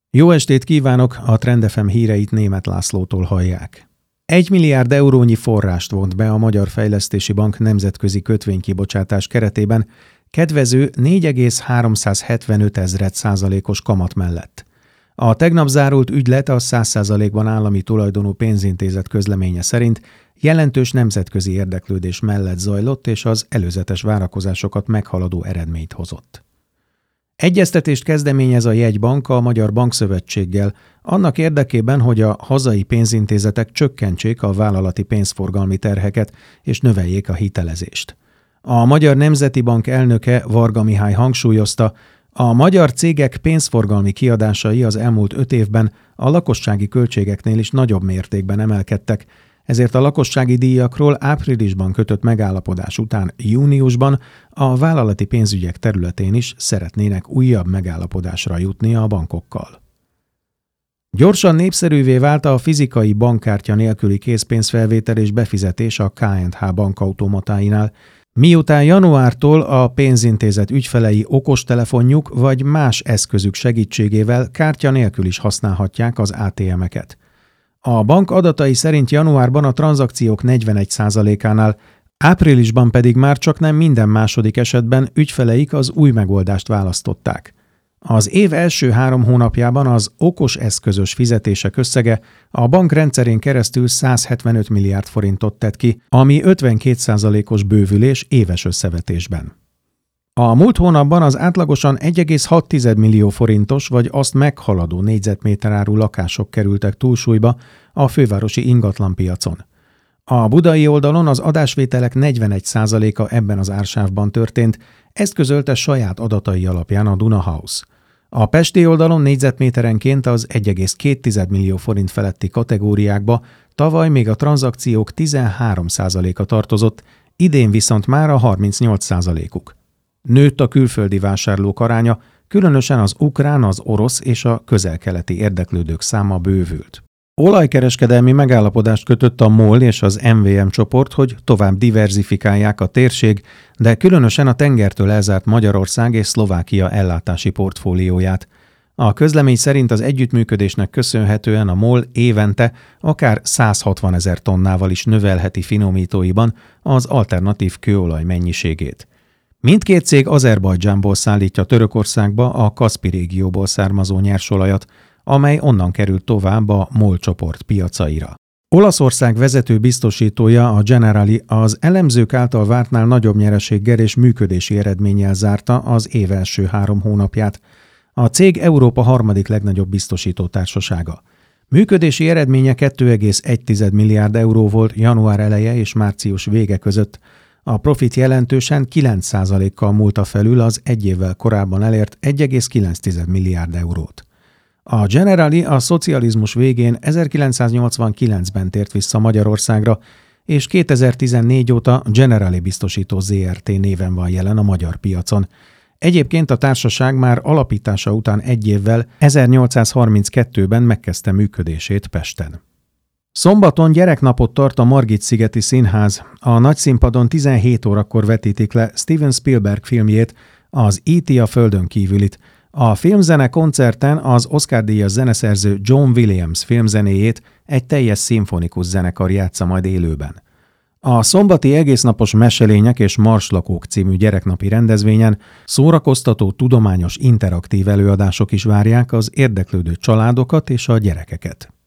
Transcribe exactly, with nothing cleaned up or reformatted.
Jó estét kívánok, a Trend ef em híreit Németh Lászlótól hallják. Egy milliárd eurónyi forrást vont be a Magyar Fejlesztési Bank nemzetközi kötvénykibocsátás keretében kedvező négy egész háromszázhetvenöt ezred százalékos kamat mellett. A tegnap zárult ügylet a száz százalékban állami tulajdonú pénzintézet közleménye szerint jelentős nemzetközi érdeklődés mellett zajlott és az előzetes várakozásokat meghaladó eredményt hozott. Egyeztetést kezdeményez a jegybank a Magyar Bankszövetséggel, annak érdekében, hogy a hazai pénzintézetek csökkentsék a vállalati pénzforgalmi terheket és növeljék a hitelezést. A Magyar Nemzeti Bank elnöke, Varga Mihály hangsúlyozta, a magyar cégek pénzforgalmi kiadásai az elmúlt öt évben a lakossági költségeknél is nagyobb mértékben emelkedtek, ezért a lakossági díjakról áprilisban kötött megállapodás után júniusban a vállalati pénzügyek területén is szeretnének újabb megállapodásra jutni a bankokkal. Gyorsan népszerűvé vált a fizikai bankkártya nélküli készpénzfelvétel és befizetés a ká és há bankautomatáinál, miután januártól a pénzintézet ügyfelei okostelefonjuk vagy más eszközük segítségével kártya nélkül is használhatják az á té emeket. A bank adatai szerint januárban a tranzakciók negyvenegy százalékánál, áprilisban pedig már csak nem minden második esetben ügyfeleik az új megoldást választották. Az év első három hónapjában az okos eszközös fizetések összege a bank rendszerén keresztül száz hetvenöt milliárd forintot tett ki, ami ötvenkét százalékos bővülés éves összevetésben. A múlt hónapban az átlagosan egy egész hat millió forintos vagy azt meghaladó négyzetméteráru lakások kerültek túlsúlyba a fővárosi ingatlanpiacon. A budai oldalon az adásvételek negyvenegy százaléka ebben az ársávban történt, ezt közölte saját adatai alapján a Duna House. A pesti oldalon négyzetméterenként az egy egész két millió forint feletti kategóriákba tavaly még a tranzakciók tizenhárom százaléka tartozott, idén viszont már a harmincnyolc százalékuk. Nőtt a külföldi vásárlók aránya, különösen az ukrán, az orosz és a közel-keleti érdeklődők száma bővült. Olajkereskedelmi megállapodást kötött a MOL és az em vé em csoport, hogy tovább diverzifikálják a térség, de különösen a tengertől elzárt Magyarország és Szlovákia ellátási portfólióját. A közlemény szerint az együttműködésnek köszönhetően a MOL évente akár száz hatvanezer tonnával is növelheti finomítóiban az alternatív kőolaj mennyiségét. Mindkét cég Azerbajdzsánból szállítja Törökországba a Kaszpi régióból származó nyersolajat, amely onnan került tovább a MOL csoport piacaira. Olaszország vezető biztosítója, a Generali, az elemzők által vártnál nagyobb nyereséggel és működési eredménnyel zárta az év első három hónapját. A cég Európa harmadik legnagyobb biztosító társasága. Működési eredménye két egész egy milliárd euró volt január eleje és március vége között. A profit jelentősen kilenc százalékkal múlta felül az egy évvel korábban elért egy egész kilenc milliárd eurót. A Generali a szocializmus végén ezerkilencszáznyolcvankilencben tért vissza Magyarországra, és kétezer-tizennégy óta Generali Biztosító zé er té néven van jelen a magyar piacon. Egyébként a társaság már alapítása után egy évvel ezernyolcszázharminckettőben megkezdte működését Pesten. Szombaton gyereknapot tart a Margit-szigeti Színház. A nagyszínpadon tizenhét órakor vetítik le Steven Spielberg filmjét, az é té a földön kívülit. A filmzene koncerten az Oscar-díjas zeneszerző John Williams filmzenéjét egy teljes szimfonikus zenekar játsza majd élőben. A szombati egésznapos Meselények és Marslakók című gyereknapi rendezvényen szórakoztató, tudományos, interaktív előadások is várják az érdeklődő családokat és a gyerekeket.